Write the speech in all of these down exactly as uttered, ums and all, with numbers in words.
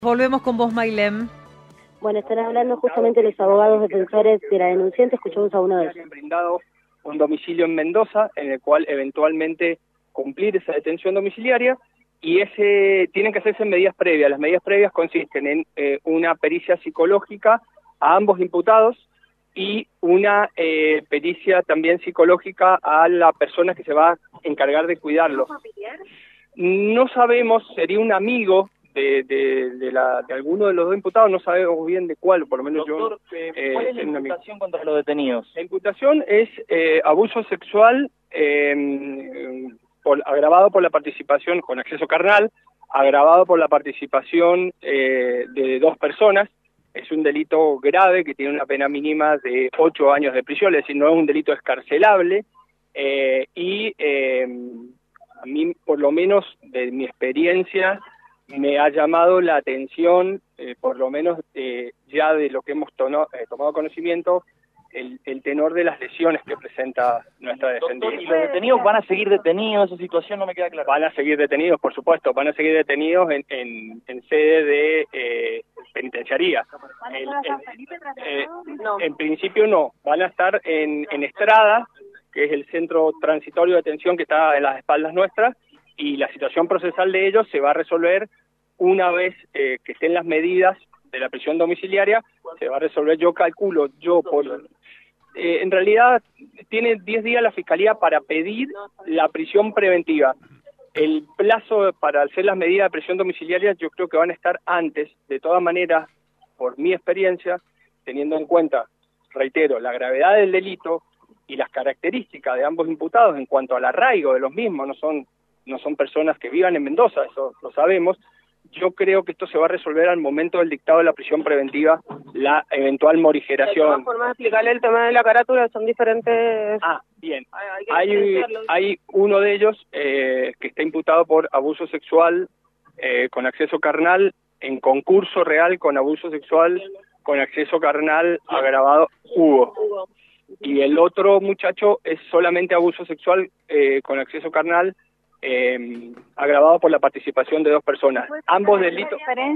Volvemos con vos, Mailem. Bueno, están hablando justamente los abogados defensores de la denunciante. Escuchamos a uno de ellos. Han brindado un domicilio en Mendoza, en el cual eventualmente cumplir esa detención domiciliaria, y ese tienen que hacerse medidas previas. Las medidas previas consisten en eh, una pericia psicológica a ambos imputados y una eh, pericia también psicológica a la persona que se va a encargar de cuidarlos. No sabemos, sería un amigo de, de, de, la, de alguno de los dos imputados, no sabemos bien de cuál, por lo menos Doctor, yo... Eh, ¿cuál es la imputación contra los detenidos? La imputación es eh, abuso sexual eh, por, agravado por la participación con acceso carnal, agravado por la participación eh, de dos personas. Es un delito grave que tiene una pena mínima de ocho años de prisión, es decir, no es un delito escarcelable, eh, y eh, a mí, por lo menos de mi experiencia, me ha llamado la atención, eh, por lo menos eh, ya de lo que hemos tono, eh, tomado conocimiento, el, el tenor de las lesiones que presenta nuestra defendida. Doctor, ¿y los detenidos van a seguir detenidos? Esa situación no me queda clara. Van a seguir detenidos, por supuesto, van a seguir detenidos en, en, en sede de eh, penitenciaría. El, el, eh, no. En principio no, van a estar en, en Estrada, que es el centro transitorio de detención que está en las espaldas nuestras, y la situación procesal de ellos se va a resolver una vez eh, que estén las medidas de la prisión domiciliaria, se va a resolver, yo calculo, yo por... Eh, en realidad tiene diez días la Fiscalía para pedir la prisión preventiva. El plazo para hacer las medidas de prisión domiciliaria yo creo que van a estar antes. De todas maneras, por mi experiencia, teniendo en cuenta, reitero, la gravedad del delito y las características de ambos imputados en cuanto al arraigo de los mismos, no son no son personas que vivan en Mendoza, eso lo sabemos. Yo creo que esto se va a resolver al momento del dictado de la prisión preventiva, la eventual morigeración. De todas formas, explicarle el tema de la carátula, son diferentes... Ah, bien. Hay, hay, hay uno de ellos eh, que está imputado por abuso sexual eh, con acceso carnal, en concurso real con abuso sexual con acceso carnal agravado, Hugo. Hugo. Y el otro muchacho es solamente abuso sexual eh, con acceso carnal, Eh, agravado por la participación de dos personas. Ambos delitos,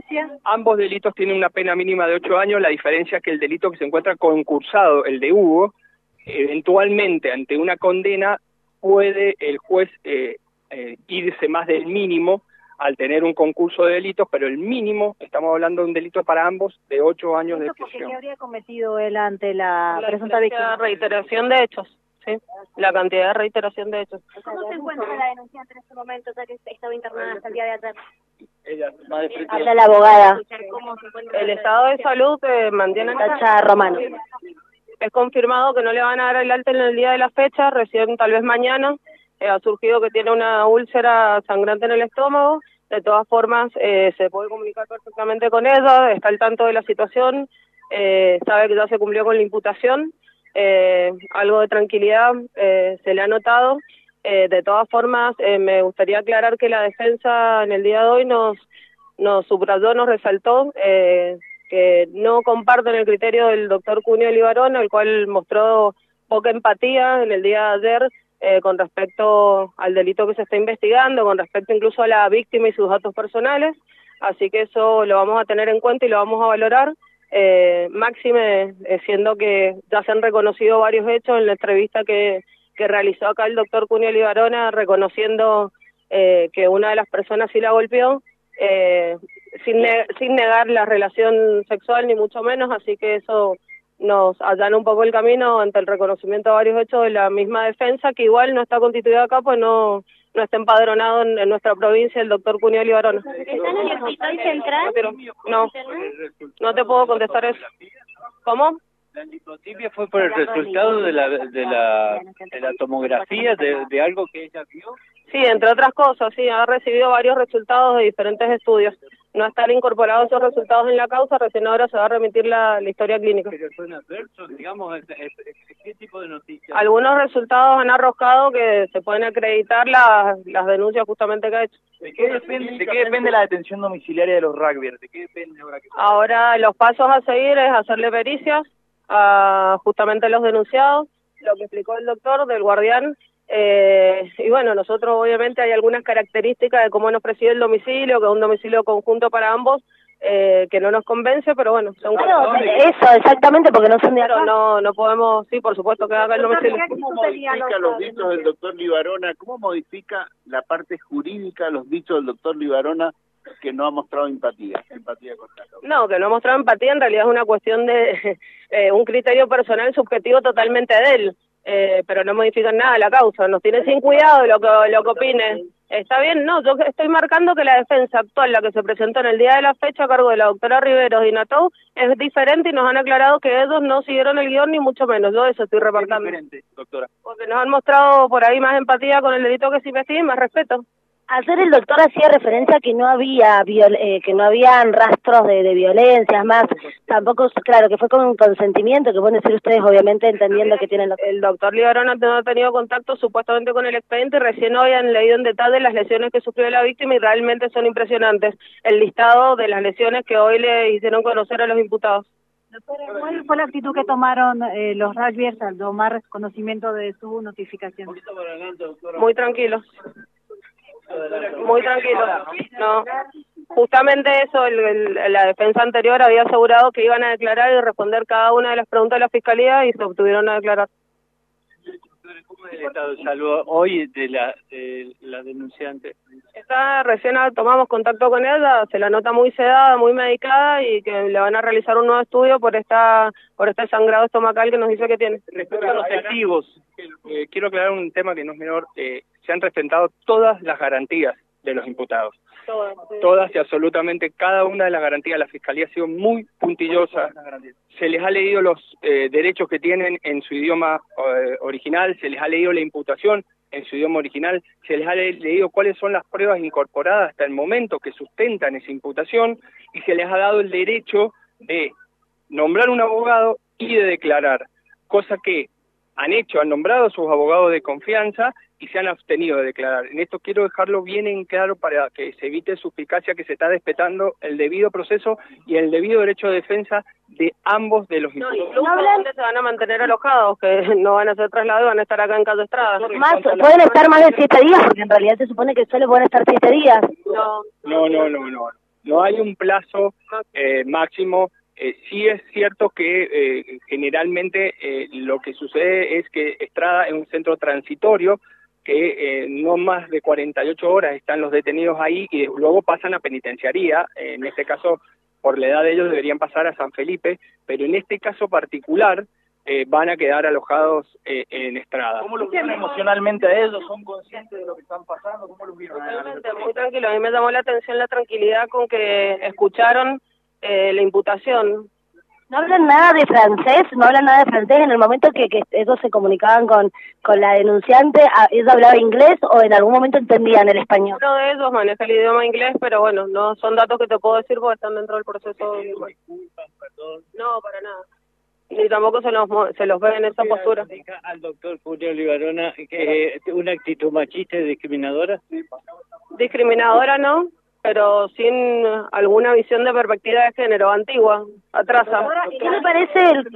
ambos delitos tienen una pena mínima de ocho años, la diferencia es que el delito que se encuentra concursado, el de Hugo, eventualmente ante una condena puede el juez eh, eh, irse más del mínimo al tener un concurso de delitos, pero el mínimo, estamos hablando de un delito para ambos, de ocho años de prisión. ¿Qué habría cometido él ante la, la presunta víctima? Reiteración de hechos. Sí, la cantidad de reiteración de hechos. ¿Cómo se encuentra la denunciante en este momento, ya que estaba internada hasta el día de ayer? Ella, habla la abogada. El estado de salud eh, mantiene Tacha Romano. Es confirmado que no le van a dar el alta en el día de la fecha, recién tal vez mañana. Eh, ha surgido que tiene una úlcera sangrante en el estómago. De todas formas, eh, se puede comunicar perfectamente con ella, está al tanto de la situación, eh, sabe que ya se cumplió con la imputación. Eh, algo de tranquilidad eh, se le ha notado. Eh, de todas formas, eh, me gustaría aclarar que la defensa en el día de hoy nos, nos subrayó, nos resaltó eh, que no comparten el criterio del doctor Cunio Libarón, el cual mostró poca empatía en el día de ayer eh, con respecto al delito que se está investigando, con respecto incluso a la víctima y sus datos personales. Así que eso lo vamos a tener en cuenta y lo vamos a valorar. Eh, máxime, eh, siendo que ya se han reconocido varios hechos en la entrevista que, que realizó acá el doctor Cunio Libarona, reconociendo eh, que una de las personas sí la golpeó, eh, sin, ne sin negar la relación sexual ni mucho menos, así que eso nos allana un poco el camino ante el reconocimiento de varios hechos de la misma defensa, que igual no está constituida acá, pues no no está empadronado en, en nuestra provincia el doctor Cunio Libarona. ¿Está en el hospital central? No, no te puedo contestar eso. ¿Cómo? La lipotipia fue por el resultado de la de la, de la tomografía de, de algo que ella vio. Sí, entre otras cosas, sí, ha recibido varios resultados de diferentes estudios. No están incorporados esos resultados en la causa, recién ahora se va a remitir la, la historia clínica. ¿Pero son adversos, digamos? ¿Qué tipo de noticias? Algunos resultados han arrojado que se pueden acreditar las, las denuncias justamente que ha hecho. ¿De qué depende, de qué depende la detención domiciliaria de los rugbyers? ¿De qué depende ahora? Que... Ahora los pasos a seguir es hacerle pericias a justamente los denunciados, lo que explicó el doctor del guardián. Eh, y bueno, nosotros obviamente hay algunas características de cómo nos preside el domicilio, que es un domicilio conjunto para ambos, eh, que no nos convence, pero bueno, son claro, eso, exactamente, porque no son de acá. Pero no, no podemos, sí, por supuesto que acá el domicilio. ¿Cómo modifica los dichos del doctor Libarona? ¿Cómo modifica la parte jurídica los dichos del doctor Libarona que no ha mostrado empatía? empatía con la causa? No, que no ha mostrado empatía en realidad es una cuestión de eh, un criterio personal subjetivo totalmente de él, eh, pero no modifican nada la causa, nos tiene sin cuidado lo que, lo que opine. Está bien, no, yo estoy marcando que la defensa actual, la que se presentó en el día de la fecha a cargo de la doctora Riveros y Natou, es diferente y nos han aclarado que ellos no siguieron el guión ni mucho menos, yo eso estoy remarcando. Es diferente, doctora. Porque nos han mostrado por ahí más empatía con el delito que se investiga y más respeto. Ayer el doctor hacía referencia a que no había viol eh, que no habían rastros de, de violencias, más tampoco, claro, que fue con consentimiento, que pueden decir ustedes obviamente entendiendo que tienen los... El doctor Libarona no ha tenido contacto supuestamente con el expediente y recién hoy han leído en detalle las lesiones que sufrió la víctima y realmente son impresionantes el listado de las lesiones que hoy le hicieron conocer a los imputados. Doctora, ¿cuál fue la actitud que tomaron eh, los rugbyers al tomar conocimiento de su notificación? Muy tranquilos. Muy tranquilo, no, justamente eso, el, el, la defensa anterior había asegurado que iban a declarar y responder cada una de las preguntas de la fiscalía y se obtuvieron a declarar. ¿Cómo es el estado de salud hoy de la, de la denunciante? Está, recién tomamos contacto con ella, se la nota muy sedada, muy medicada y que le van a realizar un nuevo estudio por esta por este sangrado estomacal que nos dice que tiene. Respecto a los testigos, eh, quiero aclarar un tema que no es menor, eh, se han respetado todas las garantías de los imputados. Todas, sí. Todas y absolutamente cada una de las garantías. La Fiscalía ha sido muy puntillosa. Se les ha leído los eh, derechos que tienen en su idioma eh, original, se les ha leído la imputación en su idioma original, se les ha le leído cuáles son las pruebas incorporadas hasta el momento que sustentan esa imputación y se les ha dado el derecho de nombrar un abogado y de declarar, cosa que han hecho, han nombrado a sus abogados de confianza y se han abstenido de declarar. En esto quiero dejarlo bien en claro para que se evite suspicacia que se está respetando el debido proceso y el debido derecho de defensa de ambos de los imputados. No, incluso no se van a mantener alojados, que no van a ser trasladados y van a estar acá en Calle Estrada. Más, pueden estar más de siete días, porque en realidad se supone que solo pueden estar siete días. No, no, no, no, no. No hay un plazo eh, máximo. Eh, sí es cierto que eh, generalmente eh, lo que sucede es que Estrada es un centro transitorio, que eh, no más de cuarenta y ocho horas están los detenidos ahí y luego pasan a penitenciaría. Eh, en este caso, por la edad de ellos deberían pasar a San Felipe, pero en este caso particular eh, van a quedar alojados eh, en Estrada. ¿Cómo los vieron emocionalmente a ellos? ¿Son conscientes de lo que están pasando? ¿Cómo los vieron? Totalmente, muy tranquilo. A mí me llamó la atención la tranquilidad con que escucharon eh, la imputación. ¿No hablan nada de francés? ¿No hablan nada de francés? En el momento que, que ellos se comunicaban con, con la denunciante, ¿ella hablaba inglés o en algún momento entendían el español? Uno de ellos maneja el idioma inglés, pero bueno, no son datos que te puedo decir porque están dentro del proceso. Disculpas, perdón. No, para nada. Ni tampoco se los se los ve en esa postura. Al doctor Julio Libarona que es una actitud machista y discriminadora. Discriminadora no, pero sin alguna visión de perspectiva de género antigua, atrasa. ¿Qué le parece el...?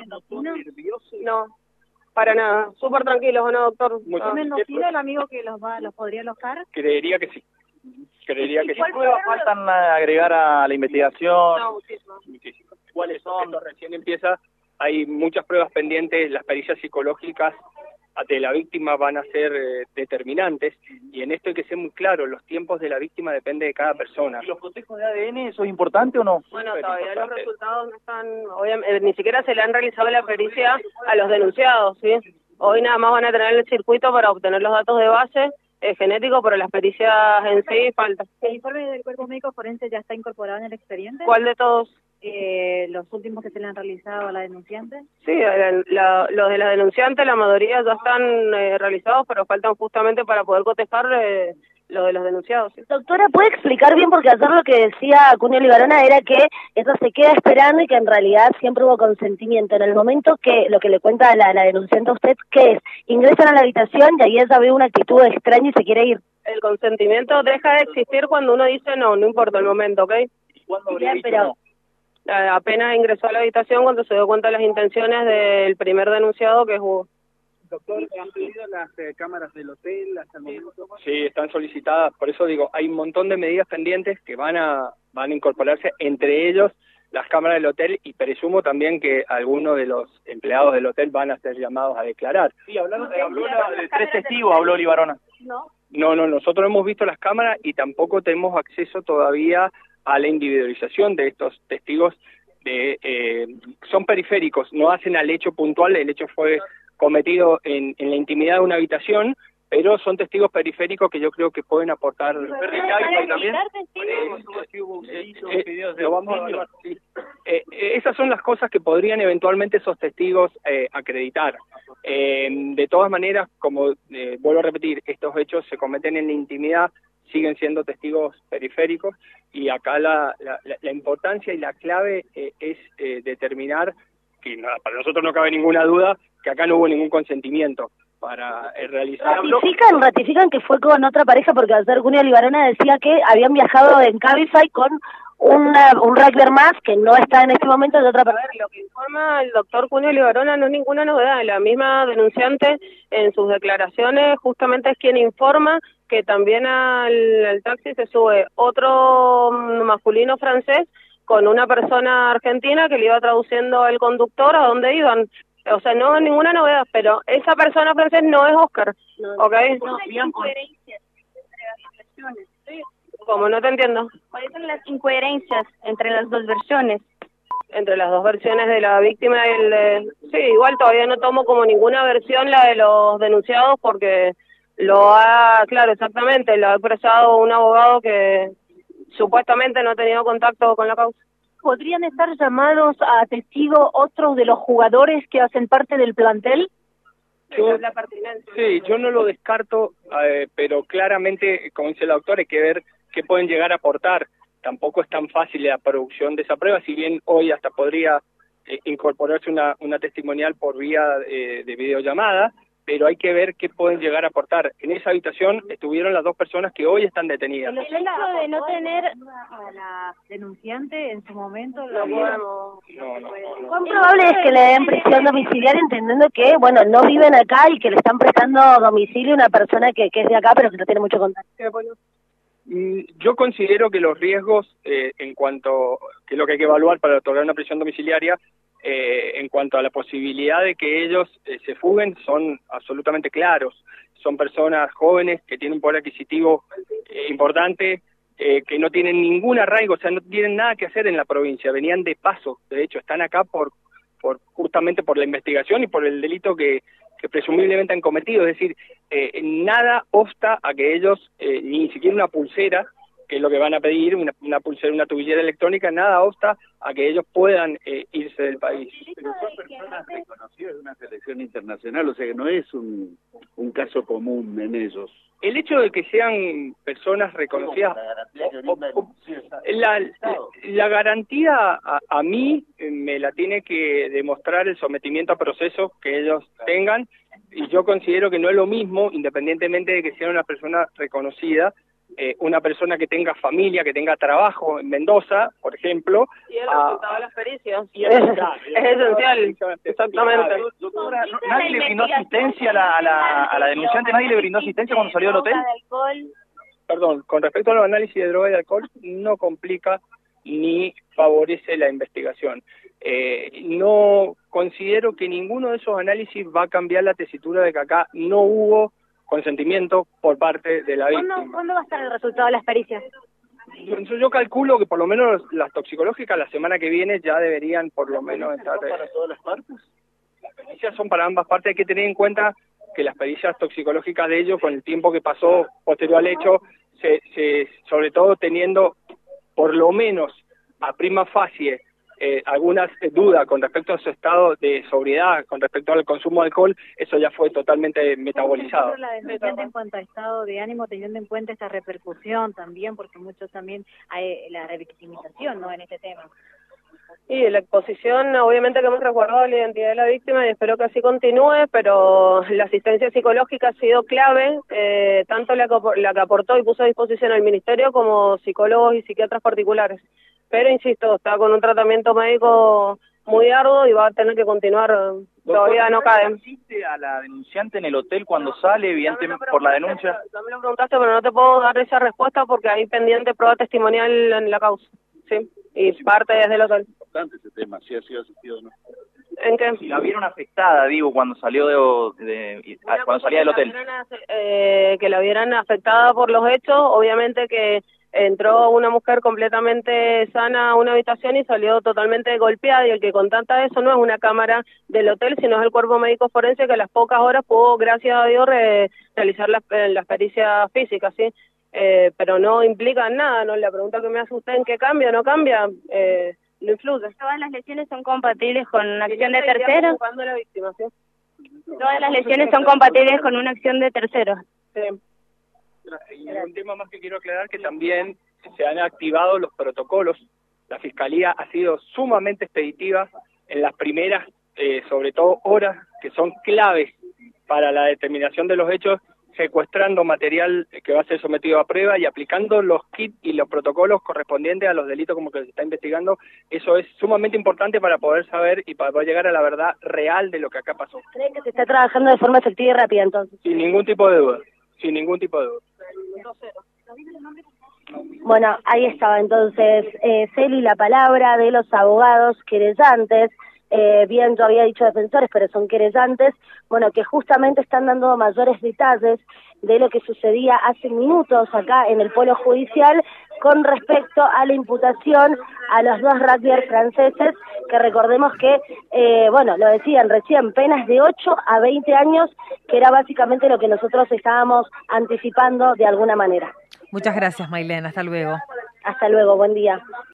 No, para nada. Súper tranquilos, ¿o no, doctor? ¿Es mendocino el amigo que los va los podría alojar? Creería que sí. Creería que sí. ¿Qué pruebas faltan agregar a la investigación? No, muchísimas. Muchísimas. ¿Cuáles son? Esto recién empieza. Hay muchas pruebas pendientes, las pericias psicológicas de la víctima van a ser eh, determinantes y en esto hay que ser muy claro, los tiempos de la víctima depende de cada persona. ¿Y los cotejos de A D N, eso es importante o no? Bueno, todavía los resultados no están, obviamente, ni siquiera se le han realizado la pericia a los denunciados, ¿sí? Hoy nada más van a tener el circuito para obtener los datos de base eh, genético, pero las pericias en sí faltan. ¿El informe del cuerpo médico forense ya está incorporado en el expediente? ¿Cuál de todos? Eh, los últimos que se le han realizado a la denunciante. Sí, la, la, los de la denunciante, la mayoría ya están eh, realizados, pero faltan justamente para poder cotejar eh, lo de los denunciados. ¿Sí? Doctora, ¿puede explicar bien? Porque ayer lo que decía Cunio Libarona era que eso se queda esperando y que en realidad siempre hubo consentimiento. En el momento que, lo que le cuenta la, la denunciante a usted, que es, ingresan a la habitación y ahí ella ve una actitud extraña y se quiere ir. El consentimiento deja de existir cuando uno dice no, no importa el momento, ¿ok? ¿Cuándo habría dicho no? Apenas ingresó a la habitación cuando se dio cuenta de las intenciones del primer denunciado, que es Hugo. Doctor, ¿han pedido las eh, cámaras del hotel hasta el momento? Sí, están solicitadas, por eso digo, hay un montón de medidas pendientes que van a van a incorporarse, entre ellos las cámaras del hotel, y presumo también que algunos de los empleados del hotel van a ser llamados a declarar. Sí, hablaron, eh, habló una, de tres testigos, habló Libarona. No. No, no, nosotros hemos visto las cámaras y tampoco tenemos acceso todavía a la individualización de estos testigos. De, eh, son periféricos, no hacen al hecho puntual, el hecho fue cometido en, en la intimidad de una habitación, pero son testigos periféricos que yo creo que pueden aportar. También. Lo vamos a evaluar, sí. Eh, eh, esas son las cosas que podrían eventualmente esos testigos eh, acreditar. Eh, de todas maneras, como eh, vuelvo a repetir, estos hechos se cometen en la intimidad, siguen siendo testigos periféricos, y acá la, la, la importancia y la clave eh, es eh, determinar que nada, para nosotros no cabe ninguna duda que acá no hubo ningún consentimiento para eh, realizar... Ratifican, ratifican que fue con otra pareja, porque ayer Cuneo Libarona decía que habían viajado en Cabify con una, un rugby más que no está en este momento de otra persona. A ver, lo que informa el doctor Cuneo Libarona no es ninguna novedad. La misma denunciante en sus declaraciones justamente es quien informa que también al, al taxi se sube otro masculino francés con una persona argentina que le iba traduciendo el conductor a dónde iban. O sea, no ninguna novedad, pero esa persona francés no es Oscar, no, ¿ok? No, hay incoherencias entre las versiones. Sí. ¿Cómo? No te entiendo. ¿Cuáles son las incoherencias entre las dos versiones? Entre las dos versiones de la víctima y el de... Sí, igual todavía no tomo como ninguna versión la de los denunciados porque lo ha, claro, exactamente, lo ha expresado un abogado que supuestamente no ha tenido contacto con la causa. ¿Podrían estar llamados a testigo otros de los jugadores que hacen parte del plantel? Yo, sí, yo no lo descarto, eh, pero claramente, como dice el doctor, hay que ver qué pueden llegar a aportar. Tampoco es tan fácil la producción de esa prueba, si bien hoy hasta podría eh, incorporarse una, una testimonial por vía eh, de videollamada, pero hay que ver qué pueden llegar a aportar. En esa habitación estuvieron las dos personas que hoy están detenidas. El hecho de no tener a la denunciante en su momento... No podemos... No, no, no. ¿Cuán probable es que le den prisión domiciliaria, entendiendo que, bueno, no viven acá y que le están prestando domicilio a una persona que, que es de acá pero que no tiene mucho contacto? Yo considero que los riesgos, eh, en cuanto, que es lo que hay que evaluar para otorgar una prisión domiciliaria, eh, en cuanto a la posibilidad de que ellos eh, se fuguen, son absolutamente claros. Son personas jóvenes que tienen un poder adquisitivo eh, importante, eh, que no tienen ningún arraigo, o sea, no tienen nada que hacer en la provincia, venían de paso, de hecho, están acá por, por justamente por la investigación y por el delito que, que presumiblemente han cometido, es decir, eh, nada obsta a que ellos, eh, ni siquiera una pulsera, que es lo que van a pedir, una, una pulsera, una tubillera electrónica, nada obsta a que ellos puedan eh, irse del país. Pero son personas reconocidas de una selección internacional, o sea que no es un, un caso común en ellos. El hecho de que sean personas reconocidas, la, la, la garantía a, a mí me la tiene que demostrar el sometimiento a procesos que ellos tengan, y yo considero que no es lo mismo, independientemente de que sea una persona reconocida, eh, una persona que tenga familia, que tenga trabajo en Mendoza, por ejemplo. Y el resultado de las pericias. Y es, es esencial, exactamente. Doctora, ¿nadie le brindó asistencia a la, a, la, a la denunciante? ¿Nadie le brindó asistencia cuando salió del hotel? Perdón, con respecto a los análisis de droga y de alcohol, no complica ni favorece la investigación. Eh, no considero que ninguno de esos análisis va a cambiar la tesitura de que acá no hubo consentimiento por parte de la víctima. ¿Cuándo, ¿cuándo va a estar el resultado de las pericias? Yo, yo calculo que por lo menos las toxicológicas la semana que viene ya deberían por lo menos estar... ¿Para todas las partes? Las pericias son para ambas partes, hay que tener en cuenta que las pericias toxicológicas de ellos, con el tiempo que pasó posterior al hecho, se, se, sobre todo teniendo por lo menos a prima facie eh, algunas eh, dudas con respecto a su estado de sobriedad, con respecto al consumo de alcohol, eso ya fue totalmente metabolizado. La denunciante en cuanto a estado de ánimo, teniendo en cuenta esta repercusión también, porque muchos también hay la revictimización, ¿no?, en este tema. Y la exposición, obviamente que hemos resguardado la identidad de la víctima y espero que así continúe, pero la asistencia psicológica ha sido clave, eh, tanto la que, la que aportó y puso a disposición el Ministerio como psicólogos y psiquiatras particulares. Pero, insisto, está con un tratamiento médico muy arduo y va a tener que continuar, todavía no cae. ¿Asiste a la denunciante en el hotel cuando sale, evidentemente, por la denuncia? Ya me lo preguntaste, pero no te puedo dar esa respuesta porque hay pendiente prueba testimonial en la causa, sí, y sí, parte desde el hotel. Es importante ese tema, si ha sido asistido o no. ¿En qué? Si la vieron afectada, digo, cuando salió de, de cuando salía del hotel. Que la, vieran, eh, que la vieran afectada por los hechos, obviamente que entró una mujer completamente sana a una habitación y salió totalmente golpeada, y el que contacta eso no es una cámara del hotel, sino es el cuerpo médico forense que a las pocas horas pudo, gracias a Dios, re, realizar las, las pericias físicas, ¿sí? Eh, pero no implica nada, ¿no? La pregunta que me hace usted, ¿en qué cambia o no cambia? Eh, no influye. ¿Todas las lesiones son compatibles con una acción de terceros? La víctima, ¿sí? Todas las lesiones son compatibles con una acción de terceros. Sí. Y un tema más que quiero aclarar, que también se han activado los protocolos. La Fiscalía ha sido sumamente expeditiva en las primeras, eh, sobre todo horas, que son claves para la determinación de los hechos, secuestrando material que va a ser sometido a prueba y aplicando los kits y los protocolos correspondientes a los delitos como que se está investigando. Eso es sumamente importante para poder saber y para poder llegar a la verdad real de lo que acá pasó. ¿Creen que se está trabajando de forma efectiva y rápida entonces? Sin ningún tipo de duda, sin ningún tipo de duda. Bueno, ahí estaba entonces, eh, Celi, la palabra de los abogados querellantes. Eh, bien, yo había dicho defensores, pero son querellantes, bueno, que justamente están dando mayores detalles de lo que sucedía hace minutos acá en el polo judicial con respecto a la imputación a los dos rugbyers franceses, que recordemos que, eh, bueno, lo decían recién, penas de ocho a veinte años, que era básicamente lo que nosotros estábamos anticipando de alguna manera. Muchas gracias, Mailén, hasta luego. Hasta luego, buen día.